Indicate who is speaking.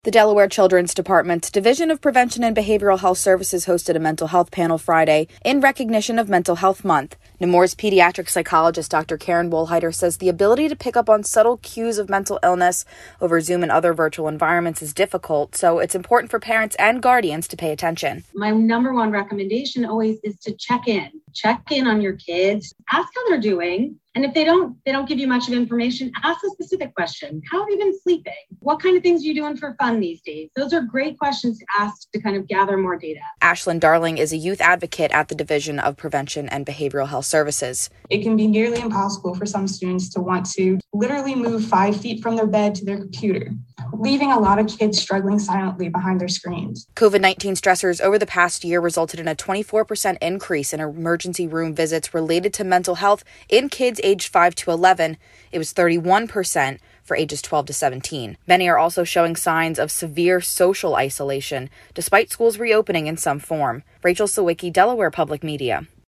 Speaker 1: The Delaware Children's Department's Division of Prevention and Behavioral Health Services hosted a mental health panel Friday in recognition of Mental Health Month. Nemours pediatric psychologist Dr. Karen Wohlheiter says the ability to pick up on subtle cues of mental illness over Zoom and other virtual environments is difficult, so it's important for parents and guardians to pay attention.
Speaker 2: My number one recommendation always is to check in. Check in on your kids, ask how they're doing. And if they don't give you much of information, ask a specific question. How have you been sleeping? What kind of things are you doing for fun these days? Those are great questions to ask to kind of gather more data.
Speaker 1: Ashlyn Darling is a youth advocate at the Division of Prevention and Behavioral Health Services.
Speaker 3: It can be nearly impossible for some students to want to literally move 5 feet from their bed to their computer, leaving a lot of kids struggling silently behind their screens.
Speaker 1: COVID-19 stressors over the past year resulted in a 24% increase in emergency room visits related to mental health in kids aged 5 to 11. It was 31% for ages 12 to 17. Many are also showing signs of severe social isolation, despite schools reopening in some form. Rachel Sawicki, Delaware Public Media.